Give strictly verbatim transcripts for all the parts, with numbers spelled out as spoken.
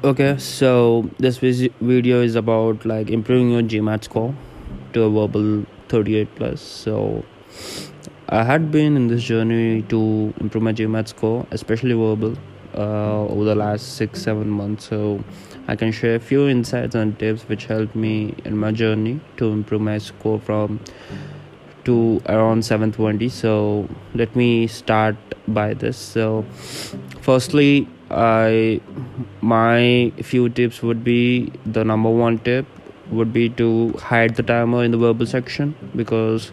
Okay, so this vis- video is about like improving your GMAT score to a verbal thirty-eight plus. So I had been in this journey to improve my GMAT score, especially verbal, uh, over the last six seven months. So I can share a few insights and tips which helped me in my journey to improve my score from to around seven twenty. So let me start by this. So firstly, I my few tips would be, the number one tip would be to hide the timer in the verbal section, because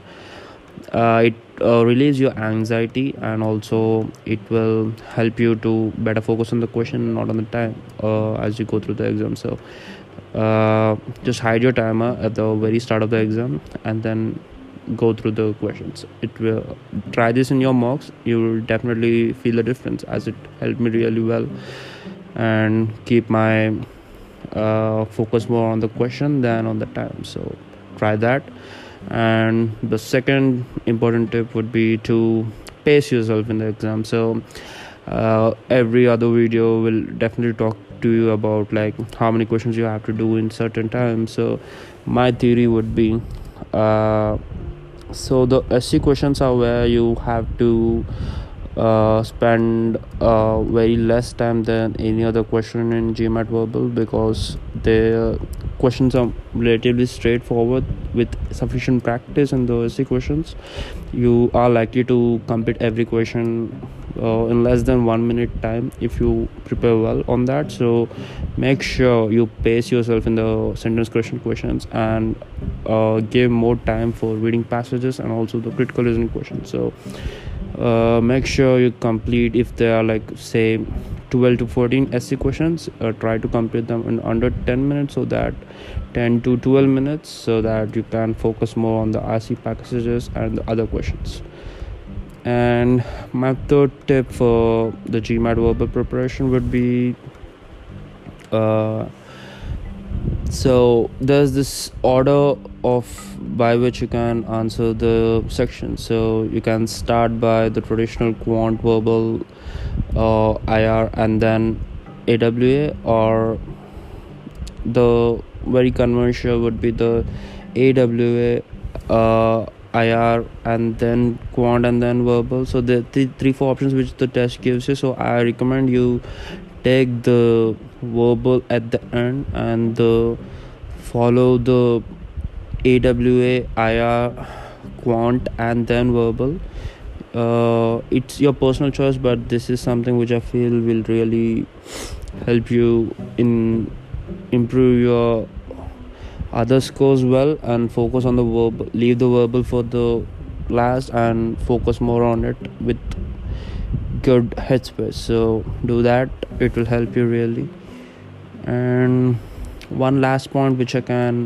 uh, it uh, relieves your anxiety, and also it will help you to better focus on the question, not on the time, uh, as you go through the exam. So uh, just hide your timer at the very start of the exam and then go through the questions. It will Try this in your mocks. You will definitely feel the difference, as it helped me really well and keep my uh, focus more on the question than on the time. So try that. And the second important tip would be to pace yourself in the exam. So uh, every other video will definitely talk to you about like how many questions you have to do in certain time. So my theory would be, uh, so the S C questions are where you have to uh, spend uh, very less time than any other question in GMAT verbal, because the questions are relatively straightforward. With sufficient practice in the S C questions, you are likely to complete every question uh, in less than one minute time if you prepare well on that. So make sure you pace yourself in the sentence question questions, and uh, give more time for reading passages and also the critical listening questions. So uh, make sure you complete, if there are like say twelve to fourteen S C questions, uh, try to complete them in under ten minutes, so that ten to twelve minutes, so that you can focus more on the R C passages and the other questions. And my third tip for the GMAT verbal preparation would be, uh, so there's this order of by which you can answer the section. So you can start by the traditional quant verbal, uh, I R, and then A W A, or the very conventional would be the A W A, uh, I R, and then quant, and then verbal. So the th- three four options which the test gives you. So I recommend you take the verbal at the end, and the follow the A W A, I R, quant, and then verbal. Uh, it's your personal choice, but this is something which I feel will really help you in improve your other scores well, and focus on the verbal. Leave the verbal for the last and focus more on it with good headspace. So do that, it will help you really. And one last point which I can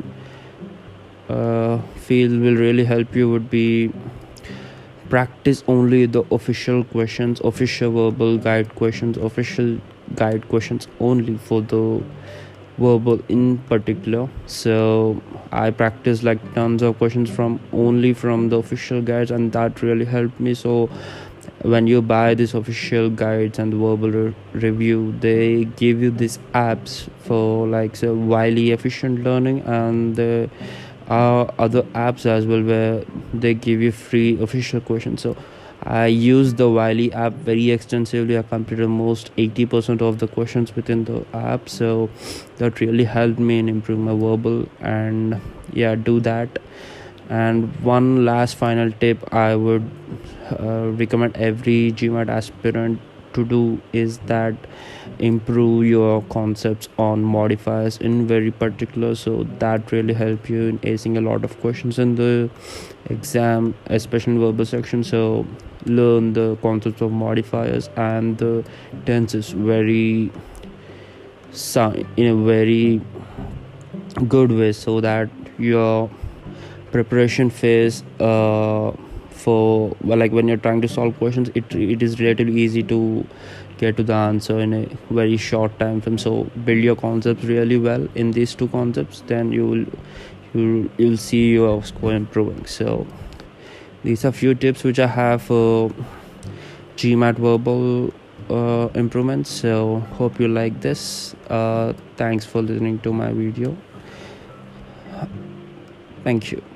uh, feel will really help you would be, practice only the official questions, official verbal guide questions, official guide questions only for the verbal in particular. So I practice like tons of questions from only from the official guides, and that really helped me. So when you buy these official guides and the verbal re- review, they give you these apps for like so Wiley efficient learning, and the uh, other apps as well where they give you free official questions. So I use the Wiley app very extensively. I completed most eighty percent of the questions within the app. So that really helped me in improving my verbal. And yeah, do that. And one last final tip I would uh, recommend every GMAT aspirant to do is that improve your concepts on modifiers in very particular. So that really help you in acing a lot of questions in the exam, especially in verbal section. So learn the concepts of modifiers and the tenses very si- in a very good way, so that your preparation phase uh, for well, like when you're trying to solve questions, it it is relatively easy to get to the answer in a very short time frame. So build your concepts really well in these two concepts, then you will you'll, you'll see your score improving. So these are few tips which I have for GMAT verbal uh, improvements. So hope you like this. Uh, thanks for listening to my video. Thank you.